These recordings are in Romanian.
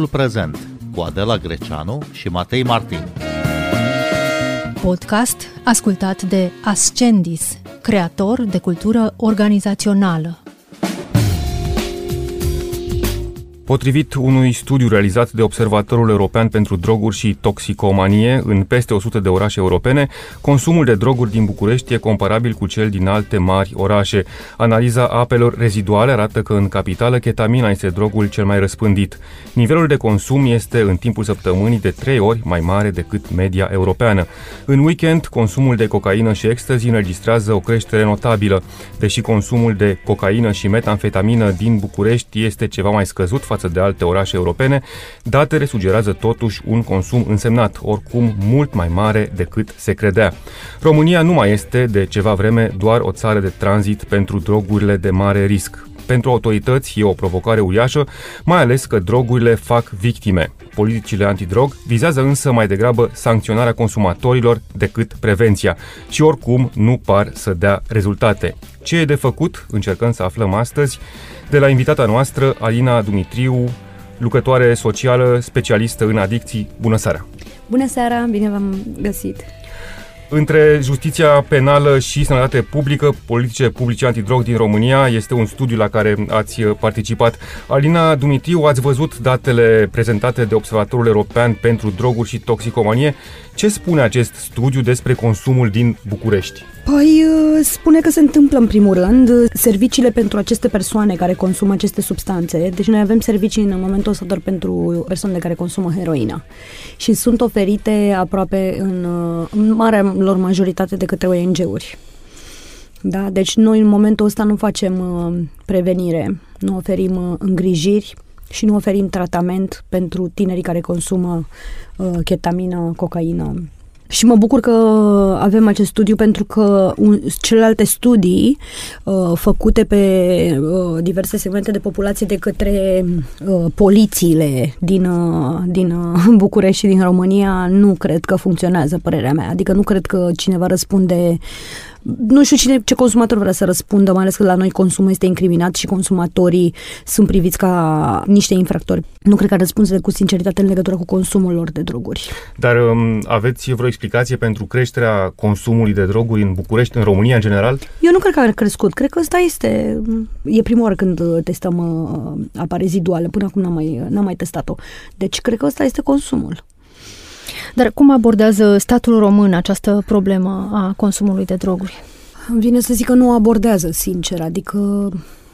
Timpul prezent cu Adela Greceanu și Matei Martin. Podcast ascultat de Ascendis, creator de cultură organizațională. Potrivit unui studiu realizat de Observatorul European pentru Droguri și Toxicomanie în peste 100 de orașe europene, consumul de droguri din București e comparabil cu cel din alte mari orașe. Analiza apelor reziduale arată că în capitală ketamina este drogul cel mai răspândit. Nivelul de consum este în timpul săptămânii de 3 ori mai mare decât media europeană. În weekend, consumul de cocaină și ecstasy înregistrează o creștere notabilă. Deși consumul de cocaină și metamfetamină din București este ceva mai scăzut față de alte orașe europene, datele sugerează totuși un consum însemnat, oricum mult mai mare decât se credea. România nu mai este de ceva vreme doar o țară de tranzit pentru drogurile de mare risc. Pentru autorități e o provocare uriașă, mai ales că drogurile fac victime. Politicile antidrog vizează însă mai degrabă sancționarea consumatorilor decât prevenția și oricum nu par să dea rezultate. Ce e de făcut? Încercăm să aflăm astăzi de la invitata noastră, Alina Dumitriu, lucrătoare socială, specialistă în adicții. Bună seara! Bună seara, bine v-am găsit! Între justiția penală și sănătate publică, politice publice antidrog din România, este un studiu la care ați participat. Alina Dumitriu, ați văzut datele prezentate de Observatorul European pentru Droguri și Toxicomanie. Ce spune acest studiu despre consumul din București? Păi, spune că se întâmplă în primul rând serviciile pentru aceste persoane care consumă aceste substanțe. Deci noi avem servicii în momentul ăsta doar pentru persoane care consumă heroină și sunt oferite aproape în marea lor majoritate de către ONG-uri. Da? Deci noi în momentul ăsta nu facem prevenire, nu oferim îngrijiri și nu oferim tratament pentru tinerii care consumă ketamină, cocaină. Și mă bucur că avem acest studiu pentru că celelalte studii făcute pe diverse segmente de populație de către polițiile din București și din România nu cred că funcționează, părerea mea. Adică nu cred că cineva răspunde. Nu știu ce consumator vrea să răspundă, mai ales că la noi consumul este incriminat și consumatorii sunt priviți ca niște infractori. Nu cred că răspunde cu sinceritate în legătură cu consumul lor de droguri. Dar aveți vreo explicație pentru creșterea consumului de droguri în București, în România în general? Eu nu cred că a crescut. Cred că ăsta e prima oară când testăm apa reziduală. Până acum n-am mai testat-o. Deci cred că ăsta este consumul. Dar cum abordează statul român această problemă a consumului de droguri? Îmi vine să zic că nu o abordează, sincer, adică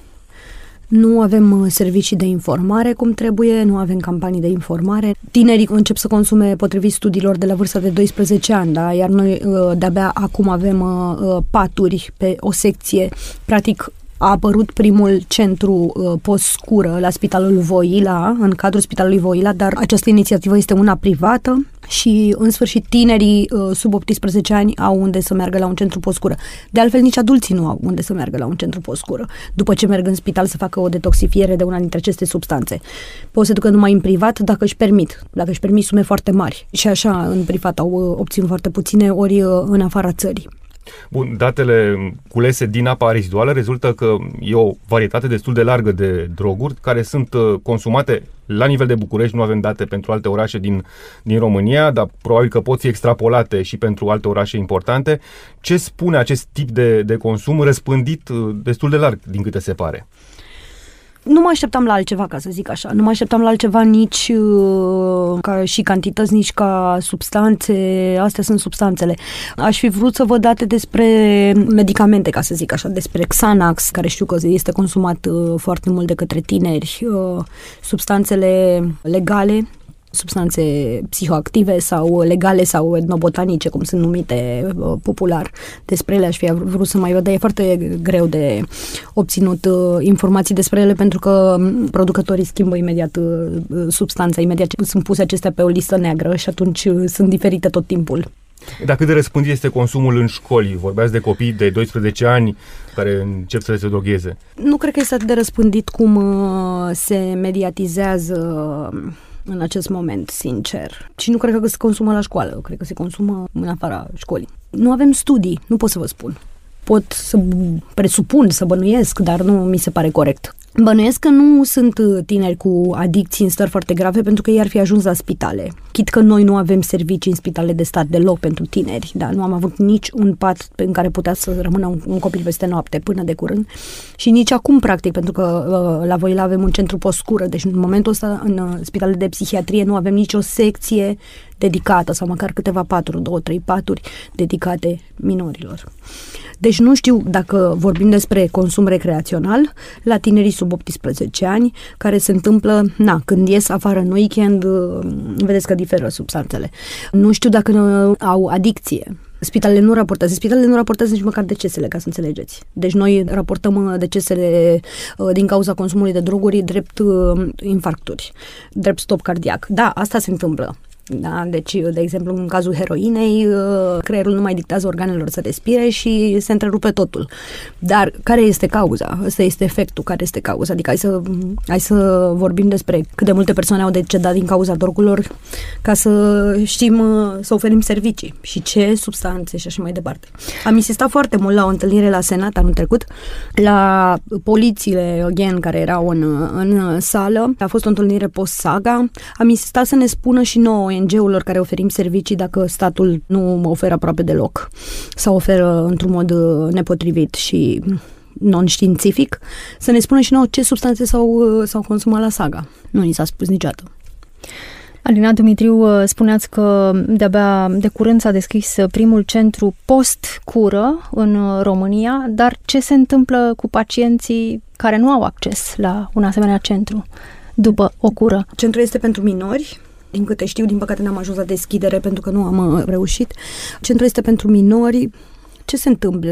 nu avem servicii de informare cum trebuie, nu avem campanii de informare. Tinerii încep să consume potrivit studiilor de la vârsta de 12 ani, da? Iar noi de-abia acum avem paturi pe o secție, practic. A apărut primul centru post-scură la Spitalul Voila, în cadrul Spitalului Voila, dar această inițiativă este una privată și, în sfârșit, tinerii sub 18 ani au unde să meargă la un centru post-scură. De altfel, nici adulții nu au unde să meargă la un centru post-scură, după ce merg în spital să facă o detoxifiere de una dintre aceste substanțe. Pot să ducă numai în privat dacă își permit sume foarte mari. Și așa, în privat au obținut foarte puține, ori în afara țării. Bun, datele culese din apa reziduală rezultă că e o varietate destul de largă de droguri care sunt consumate la nivel de București. Nu avem date pentru alte orașe din România, dar probabil că pot fi extrapolate și pentru alte orașe importante. Ce spune acest tip de consum răspândit destul de larg, din câte se pare? Nu mă așteptam la altceva, ca să zic așa. Nu mă așteptam la altceva nici ca și cantități, nici ca substanțe. Astea sunt substanțele. Aș fi vrut să văd date despre medicamente, ca să zic așa, despre Xanax, care știu că este consumat foarte mult de către tineri, substanțele legale, substanțe psihoactive sau legale sau etnobotanice, cum sunt numite popular. Despre ele aș fi vrut să mai văd, dar e foarte greu de obținut informații despre ele pentru că producătorii schimbă imediat substanța, imediat sunt puse acestea pe o listă neagră și atunci sunt diferite tot timpul. Dar cât de răspândit este consumul în școli? Vorbeați de copii de 12 ani care încep să se drogheze. Nu cred că este atât de răspândit cum se mediatizează în acest moment, sincer. Și nu cred că se consumă la școală, cred că se consumă în afara școlii. Nu avem studii, nu pot să vă spun. Pot să presupun, să bănuiesc, dar nu mi se pare corect. Bănuiesc că nu sunt tineri cu adicții în stări foarte grave pentru că ei ar fi ajuns la spitale. Chit că noi nu avem servicii în spitale de stat deloc pentru tineri, da? Nu am avut nici un pat în care putea să rămână un copil peste noapte până de curând și nici acum, practic, pentru că la Voila avem un centru post-cură, deci în momentul ăsta în spitalele de psihiatrie nu avem nicio secție dedicată sau măcar câteva paturi, 2-3 paturi dedicate minorilor. Deci nu știu dacă vorbim despre consum recreațional la tinerii sub 18 ani, care se întâmplă, când ies afară în weekend, vedeți că diferă substanțele. Nu știu dacă au adicție. Spitalele nu raportează nici măcar decesele, ca să înțelegeți. Deci noi raportăm decesele din cauza consumului de droguri drept infarcturi, drept stop cardiac. Da, asta se întâmplă. Da, deci, de exemplu, în cazul heroinei, creierul nu mai dictează organelor să respire și se întrerupe totul. Dar care este cauza? Ăsta este efectul. Care este cauza? Adică hai să vorbim despre cât de multe persoane au decedat din cauza drogurilor ca să știm să oferim servicii și ce substanțe și așa mai departe. Am insistat foarte mult la o întâlnire la Senat anul trecut, la polițiile care erau în sală. A fost o întâlnire post-saga. Am insistat să ne spună și nouă ONG-urilor care oferim servicii dacă statul nu oferă aproape deloc sau oferă într-un mod nepotrivit și non-științific, să ne spună și nouă ce substanțe s-au consumat la saga. Nu ni s-a spus niciodată. Alina Dumitriu, spuneați că de-abia de curând s-a deschis primul centru post-cură în România, dar ce se întâmplă cu pacienții care nu au acces la un asemenea centru după o cură? Centrul este pentru minori. Din câte știu, din păcate n-am ajuns la deschidere pentru că nu am reușit. Centrul este pentru minori. Ce se întâmplă?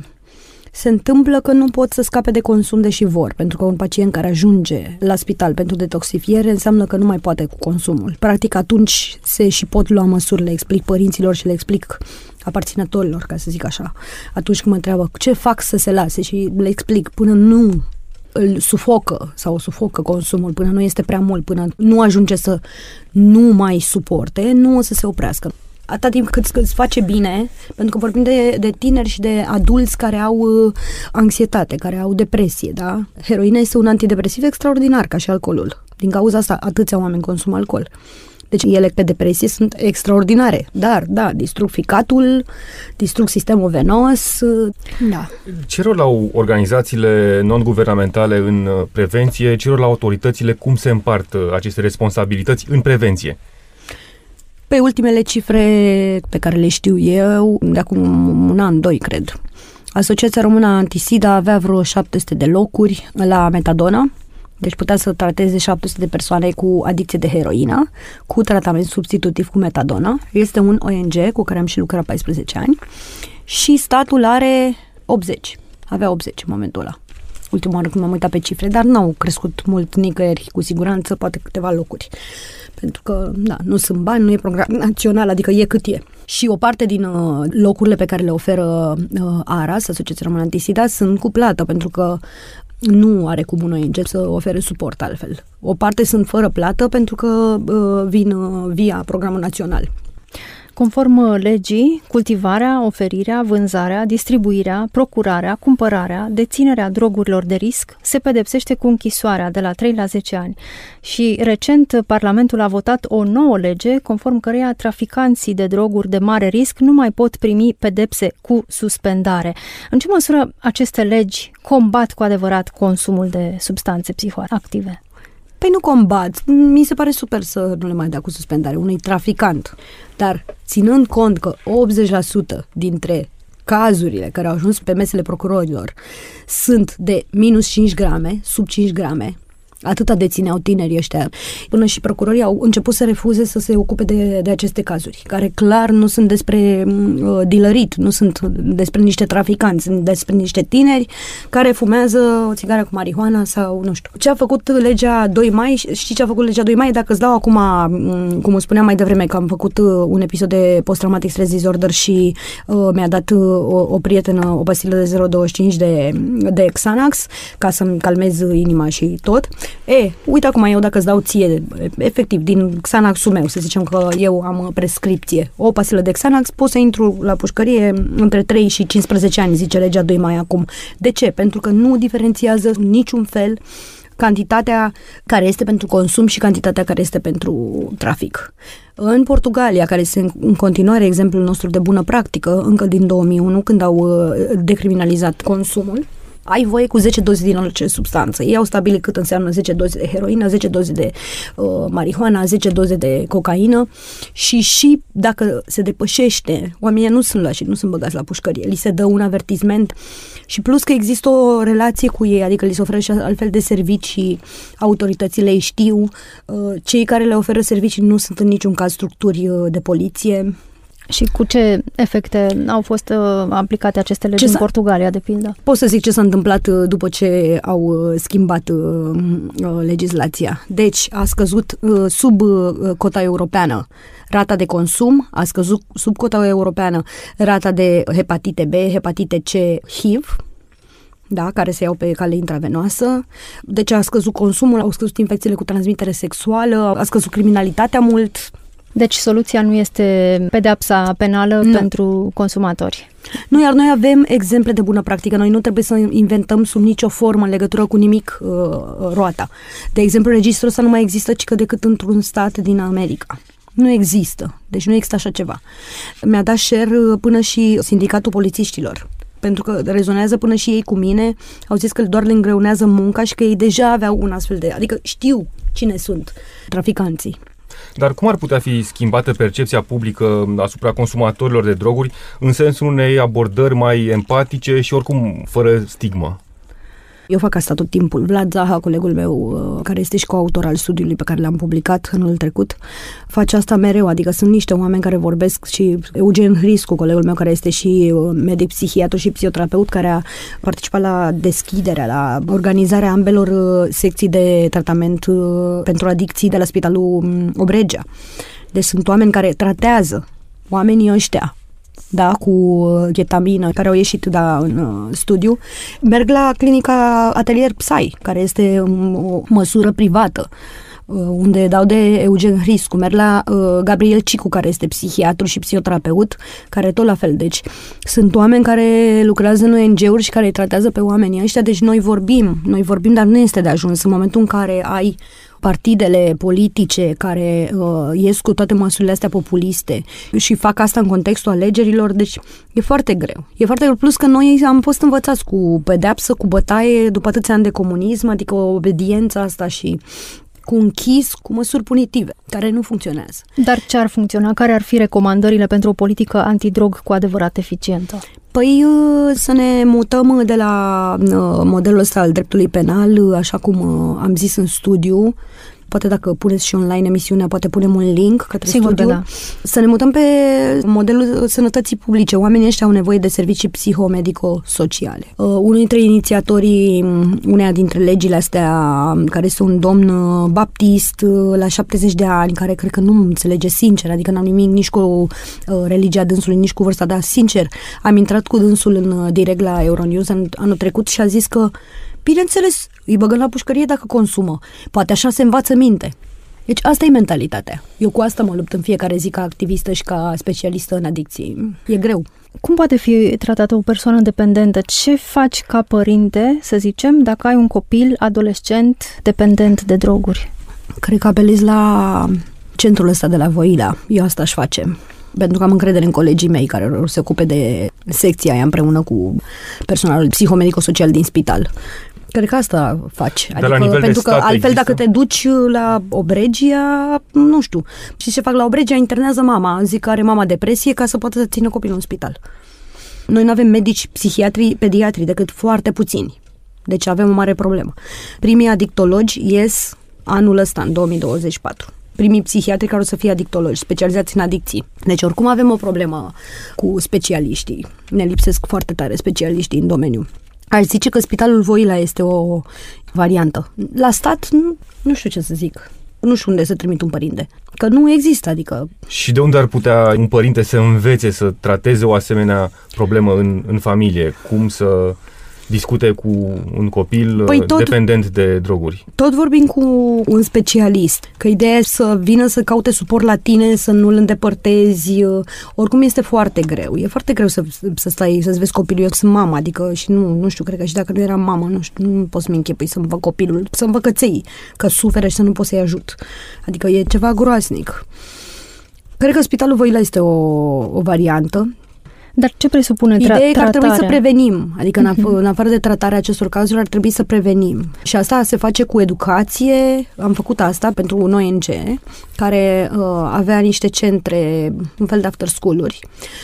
Se întâmplă că nu pot să scape de consum deși vor, pentru că un pacient care ajunge la spital pentru detoxifiere înseamnă că nu mai poate cu consumul. Practic atunci se și pot lua măsuri, le explic părinților și le explic aparținătorilor, ca să zic așa. Atunci când mă întreabă ce fac să se lase și le explic până nu îl sufocă sau sufocă consumul, până nu este prea mult, până nu ajunge să nu mai suporte, nu o să se oprească. Atâta timp cât îți face bine, pentru că vorbim de tineri și de adulți care au anxietate, care au depresie, da? Heroina este un antidepresiv extraordinar, ca și alcoolul. Din cauza asta, atâția oameni consumă alcool. Deci ele pe depresie sunt extraordinare, dar, da, distrug ficatul, distrug sistemul venos, da. Ce rol au organizațiile non-guvernamentale în prevenție? Ce rol au autoritățile? Cum se împart aceste responsabilități în prevenție? Pe ultimele cifre pe care le știu eu, de acum un an, 2, cred, Asociația Română Antisida avea vreo 700 de locuri la metadonă. Deci putea să trateze 700 de persoane cu adicție de heroină, cu tratament substitutiv cu metadonă. Este un ONG cu care am și lucrat 14 ani și statul are 80. Avea 80 în momentul ăla. Ultima oară când m-am uitat pe cifre, dar n-au crescut mult nicăieri, cu siguranță, poate câteva locuri. Pentru că, da, nu sunt bani, nu e program național, adică e cât e. Și o parte din locurile pe care le oferă ARAS, Asociația Română Antisida, sunt cu plată, pentru că nu are cum un ONG să ofere suport altfel. O parte sunt fără plată pentru că vin via programul național. Conform legii, cultivarea, oferirea, vânzarea, distribuirea, procurarea, cumpărarea, deținerea drogurilor de risc se pedepsește cu închisoarea de la 3 la 10 ani. Și recent Parlamentul a votat o nouă lege conform căreia traficanții de droguri de mare risc nu mai pot primi pedepse cu suspendare. În ce măsură aceste legi combat cu adevărat consumul de substanțe psihoactive? Păi nu combat. Mi se pare super să nu le mai dea cu suspendare unui traficant. Dar ținând cont că 80% dintre cazurile care au ajuns pe mesele procurorilor sunt de minus 5 grame, sub 5 grame, atâta dețineau tinerii ăștia, până și procurorii au început să refuze să se ocupe de aceste cazuri, care clar nu sunt despre dealerit, nu sunt despre niște traficanți, sunt despre niște tineri care fumează o țigară cu marihuana sau nu știu. Ce a făcut legea 2 mai? Știi ce a făcut legea 2 mai? Dacă îți dau acum, cum spuneam mai devreme, că am făcut un episod de post-traumatic stress disorder și mi-a dat o prietenă o pastilă de 0,25 de Xanax ca să-mi calmez inima și tot. Uite acum eu dacă îți dau ție, efectiv, din Xanax-ul meu, să zicem că eu am prescripție, o pastilă de Xanax, pot să intru la pușcărie între 3 și 15 ani, zice legea 2 mai acum. De ce? Pentru că nu diferențiază niciun fel cantitatea care este pentru consum și cantitatea care este pentru trafic. În Portugalia, care este în continuare exemplul nostru de bună practică, încă din 2001, când au decriminalizat consumul, ai voie cu 10 doze din orice substanță. Ei au stabilit cât înseamnă 10 doze de heroină, 10 doze de marihuana, 10 doze de cocaină și dacă se depășește, oamenii nu sunt luași, nu sunt băgați la pușcărie, li se dă un avertisment și plus că există o relație cu ei, adică li se oferă și altfel de servicii, autoritățile îi știu, cei care le oferă servicii nu sunt în niciun caz structuri de poliție. Și cu ce efecte au fost aplicate aceste legi în Portugalia, de pildă? Pot să zic ce s-a întâmplat după ce au schimbat legislația. Deci a scăzut sub cota europeană rata de consum, a scăzut sub cota europeană rata de hepatite B, hepatite C, HIV, da, care se iau pe cale intravenoasă. Deci a scăzut consumul, au scăzut infecțiile cu transmitere sexuală, a scăzut criminalitatea mult. Deci soluția nu este pedeapsa penală pentru consumatori. Nu, iar noi avem exemple de bună practică. Noi nu trebuie să inventăm sub nicio formă în legătură cu nimic roata. De exemplu, registrul ăsta nu mai există decât într-un stat din America. Nu există. Deci nu există așa ceva. Mi-a dat share până și sindicatul polițiștilor. Pentru că rezonează până și ei cu mine. Au zis că doar le îngreunează munca și că ei deja aveau un astfel de... Adică știu cine sunt traficanții. Dar cum ar putea fi schimbată percepția publică asupra consumatorilor de droguri în sensul unei abordări mai empatice și oricum fără stigmă? Eu fac asta tot timpul. Vlad Zaha, colegul meu, care este și coautor al studiului pe care l-am publicat anul trecut, face asta mereu, adică sunt niște oameni care vorbesc și Eugen Hriscu, colegul meu care este și medic psihiatru și psihoterapeut, care a participat la deschiderea, la organizarea ambelor secții de tratament pentru adicții de la Spitalul Obregea. Deci sunt oameni care tratează oamenii ăștia, da, cu ghetamină, care au ieșit în studiu, merg la clinica Atelier Psy, care este o măsură privată, unde dau de Eugen Hriscu, merg la Gabriel Cicu, care este psihiatru și psihoterapeut, care tot la fel. Deci sunt oameni care lucrează în ONG-uri și care îi tratează pe oamenii ăștia, deci noi vorbim, dar nu este de ajuns. În momentul în care ai partidele politice care ies cu toate măsurile astea populiste și fac asta în contextul alegerilor, deci e foarte greu. E foarte greu, plus că noi am fost învățați cu pedeapsă, cu bătaie după atâția ani de comunism, adică obediența asta și cu închis, cu măsuri punitive, care nu funcționează. Dar ce ar funcționa? Care ar fi recomandările pentru o politică antidrog cu adevărat eficientă? Păi să ne mutăm de la modelul ăsta al dreptului penal, așa cum am zis în studiu. Poate dacă puneți și online emisiunea, poate punem un link către studiu. Da. Să ne mutăm pe modelul sănătății publice. Oamenii ăștia au nevoie de servicii psihomedico-sociale. Unul dintre inițiatorii uneia dintre legile astea, care este un domn baptist la 70 de ani, care cred că nu înțelege sincer, adică n-am nimic nici cu religia dânsului, nici cu vârsta, dar sincer, am intrat cu dânsul în direct la Euronews anul trecut și a zis că bineînțeles, îi băgăm la pușcărie dacă consumă. Poate așa se învață minte. Deci asta e mentalitatea. Eu cu asta mă lupt în fiecare zi ca activistă și ca specialistă în adicții. E greu. Cum poate fi tratată o persoană dependentă? Ce faci ca părinte, să zicem, dacă ai un copil adolescent dependent de droguri? Cred că apelez la centrul ăsta de la Voila. Eu asta aș face. Pentru că am încredere în colegii mei care se ocupe de secția aia împreună cu personalul psihomedico-social din spital. Cred că asta faci. Adică, pentru că altfel există? Dacă te duci la Obregia, nu știu. Și ce fac la Obregia? Internează mama. Zic că are mama depresie ca să poată să țină copilul în spital. Noi nu avem medici, psihiatri, pediatri, decât foarte puțini. Deci avem o mare problemă. Primii adictologi ies anul ăsta, în 2024. Primii psihiatri care o să fie adictologi, specializați în adicții. Deci oricum avem o problemă cu specialiștii. Ne lipsesc foarte tare specialiștii în domeniu. Aș zice că Spitalul Voila este o variantă. La stat, nu știu ce să zic. Nu știu unde să trimit un părinte. Că nu există, adică... Și de unde ar putea un părinte să învețe să trateze o asemenea problemă în familie? Cum să discute cu un copil dependent de droguri? Tot vorbim cu un specialist, că ideea e să vină să caute suport la tine, să nu-l îndepărtezi. Oricum este foarte greu. E foarte greu să stai, să-ți vezi copilul. Eu sunt mama, adică și nu știu, cred că și dacă nu eram mamă, nu știu, nu pot să-mi închipui să-mi văd copilul, să-mi văd căței, că suferă și să nu pot să-i ajut. Adică e ceva groaznic. Cred că Spitalul Văila este o variantă. Dar ce presupune Ideea e că ar trebui tratarea? să prevenim. Adică în afară de tratarea acestor cazuri ar trebui să prevenim. Și asta se face cu educație. Am făcut asta pentru un ONG care avea niște centre, un fel de after school-uri,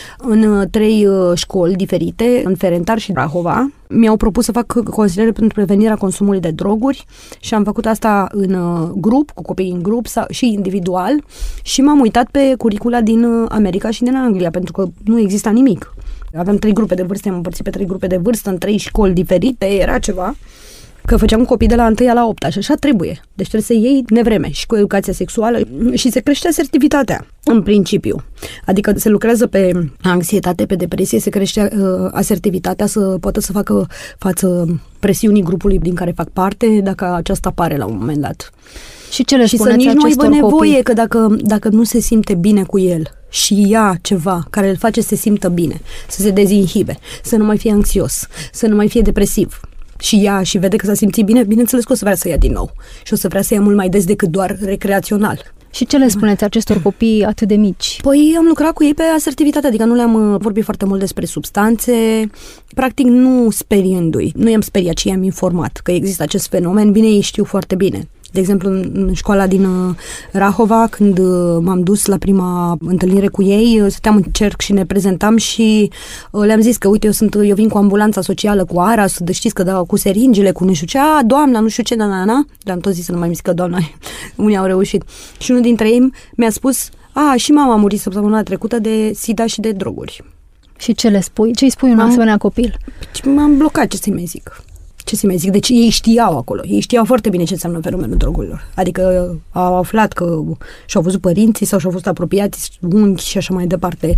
în 3 școli diferite, în Ferentar și Rahova. Mi-au propus să fac consiliere pentru prevenirea consumului de droguri și am făcut asta în grup, cu copii în grup și individual, și m-am uitat pe curicula din America și din Anglia, pentru că nu exista nimic. Aveam 3 grupe de vârstă, am împărțit pe 3 grupe de vârstă, în 3 școli diferite, era ceva. Că făceam copii de la 1 la 8 și așa trebuie. Deci trebuie să iei nevreme și cu educația sexuală și se crește asertivitatea, în principiu. Adică se lucrează pe anxietate, pe depresie, se crește asertivitatea, să poată să facă față presiunii grupului din care fac parte, dacă aceasta apare la un moment dat. Și ce le și spuneți să nici nu aibă nevoie, copii? că dacă nu se simte bine cu el și ia ceva care îl face să se simtă bine, să se dezinhibe, să nu mai fie anxios, să nu mai fie depresiv, și ia și vede că s-a simțit bine, bineînțeles că o să vrea să ia din nou. Și o să vrea să ia mult mai des decât doar recreațional. Și ce le spuneți acestor copii atât de mici? Păi am lucrat cu ei pe asertivitate, adică nu le-am vorbit foarte mult despre substanțe, practic nu speriându-i. Nu i-am speriat, ci i-am informat că există acest fenomen. Bine, ei știu foarte bine. De exemplu, în școala din Rahova, când m-am dus la prima întâlnire cu ei, stăteam în cerc și ne prezentam și le-am zis că, uite, eu vin cu ambulanța socială, cu ARAS, deci știți că cu seringile, cu nu știu ce, doamna, nu știu ce, le-am tot zis să nu mai zic că doamna, unii au reușit. Și unul dintre ei mi-a spus, și mama a murit săptămâna trecută de SIDA și de droguri. Și ce le spui? Ce îi spui un asemenea copil? M-am blocat, ce să-i mai zic. Deci ei știau acolo. Ei știau foarte bine ce înseamnă fenomenul drogurilor. Adică au aflat că și-au văzut părinții sau și-au fost apropiați, unchi și așa mai departe,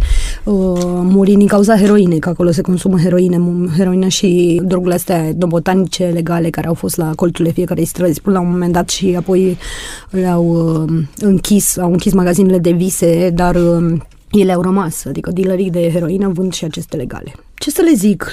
murind din cauza heroinei, că acolo se consumă heroină și drogurile astea botanice legale care au fost la colțurile fiecarei străzi până la un moment dat și apoi au închis magazinele de vise, dar ele au rămas, adică dealerii de heroină vând și aceste legale. Ce să le zic?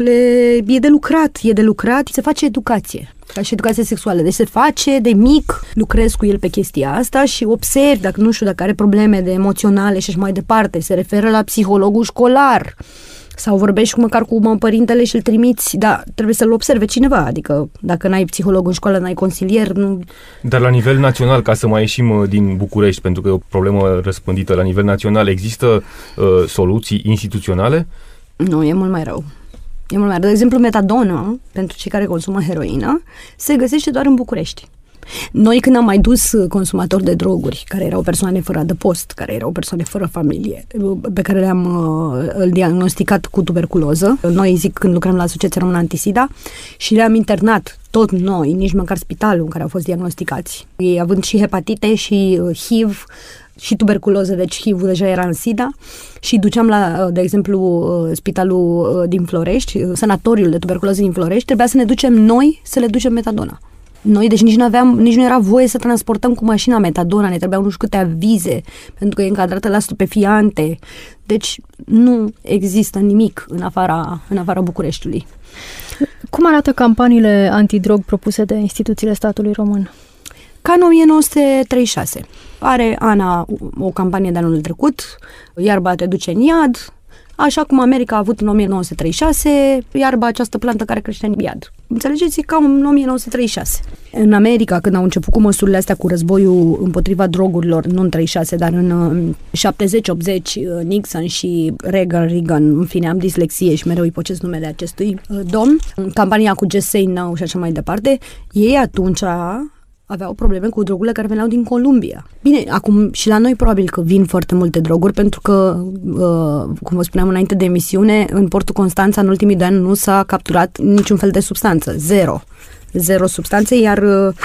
E de lucrat, se face educație, ca și educație sexuală. Deci se face de mic, lucrez cu el pe chestia asta și observ dacă are probleme de emoționale și așa mai departe, se referă la psihologul școlar sau vorbești măcar cu părintele și îl trimiți, dar trebuie să-l observe cineva, adică dacă n-ai psiholog în școală, n-ai consilier, nu... Dar la nivel național, ca să mai ieșim din București, pentru că e o problemă răspândită la nivel național, există soluții instituționale? Nu, e mult mai rău. De exemplu, metadona, pentru cei care consumă heroină, se găsește doar în București. Noi, când am mai dus consumatori de droguri, care erau persoane fără adăpost, care erau persoane fără familie, pe care le-am diagnosticat cu tuberculoză, noi când lucrăm la Asociația Română Antisida, și le-am internat tot noi, nici măcar spitalul în care au fost diagnosticați. Ei având și hepatite și HIV și tuberculoză, deci HIV deja era în SIDA, și duceam la, de exemplu, spitalul din Florești, sanatoriul de tuberculoză din Florești, trebuia să ne ducem noi să le ducem metadona. Noi, deci nici nu era voie să transportăm cu mașina metadona, ne trebuiau nu știu câte avize, pentru că e încadrată la stupefiante. Deci nu există nimic în afara Bucureștiului. Cum arată campaniile antidrog propuse de instituțiile statului român? Ca în 1936. Are Ana o campanie de anul trecut, iarba te duce în iad, așa cum America a avut în 1936, iarba, această plantă care crește în iad. Înțelegeți? Ca în 1936. În America, când au început cu măsurile astea, cu războiul împotriva drogurilor, nu în 36, dar în 70-80, Nixon și Reagan, în fine, am dislexie și mereu ipocesc numele acestui domn, campania cu Just Say No și așa mai departe, ei atunci aveau probleme cu drogurile care veneau din Columbia. Bine, acum și la noi probabil că vin foarte multe droguri, pentru că, cum vă spuneam înainte de emisiune, în portul Constanța în ultimii 2 ani nu s-a capturat niciun fel de substanță. Zero substanțe, iar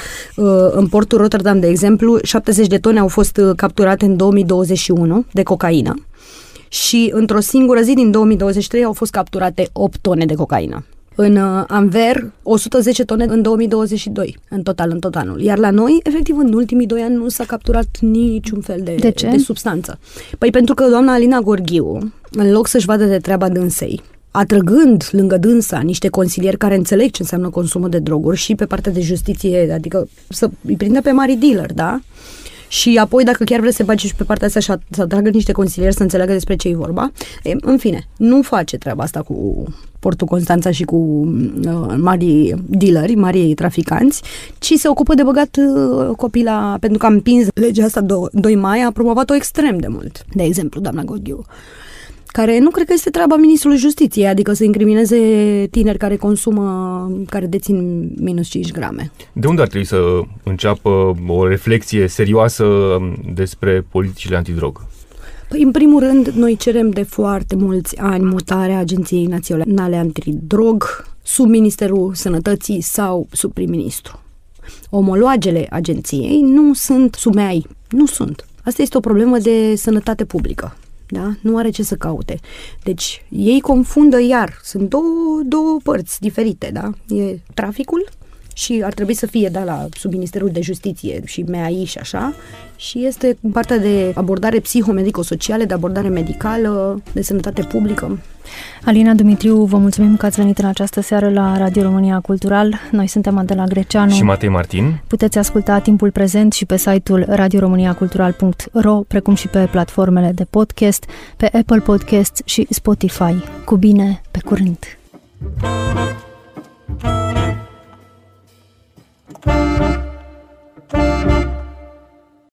în portul Rotterdam, de exemplu, 70 de tone au fost capturate în 2021 de cocaină și într-o singură zi din 2023 au fost capturate 8 tone de cocaină. În Anver, 110 tone în 2022, în tot anul. Iar la noi, efectiv, în ultimii 2 ani nu s-a capturat niciun fel de substanță. Păi pentru că doamna Alina Gorghiu, în loc să-și vadă de treaba dânsei, atrăgând lângă dânsa niște consilieri care înțeleg ce înseamnă consumul de droguri și pe partea de justiție, adică să îi prindă pe mari dealer, da? Și apoi, dacă chiar vreți să bagi și pe partea asta să atragă niște consilieri să înțeleagă despre ce e vorba, în fine, nu face treaba asta cu Portul Constanța și cu mari dealeri, mari traficanți, ci se ocupă de băgat copii pentru că a împins legea asta 2 mai, a promovat-o extrem de mult. De exemplu, doamna Gorghiu, care nu cred că este treaba ministrului justiției, adică să incrimineze tineri care dețin minus 5 grame. De unde ar trebui să înceapă o reflexie serioasă despre politicile antidrog? Păi, în primul rând, noi cerem de foarte mulți ani mutarea Agenției Naționale Antidrog sub Ministerul Sănătății sau sub prim-ministru. Omologele agenției nu sunt sub MEAI, nu sunt. Asta este o problemă de sănătate publică. Da? Nu are ce să caute. Deci ei confundă sunt două părți diferite, da? E traficul și ar trebui să fie sub Ministerul de Justiție și MEAI și așa, și este partea de abordare psihomedico-socială, de abordare medicală, de sănătate publică. Alina Dumitriu, vă mulțumim că ați venit în această seară la Radio România Cultural. Noi suntem Adela Greceanu și Matei Martin. Puteți asculta Timpul Prezent și pe site-ul radioromaniacultural.ro, precum și pe platformele de podcast, pe Apple Podcasts și Spotify. Cu bine, pe curând!